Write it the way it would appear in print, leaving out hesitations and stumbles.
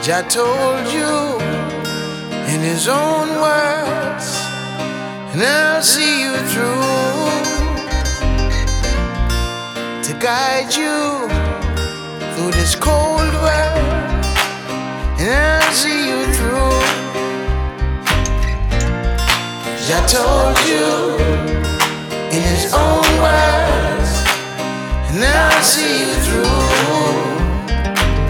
Jah told you in His own words, and I'll see you through, to guide you through this cold world, and I'll see you through. Jah told you in His own words, and I'll see you through.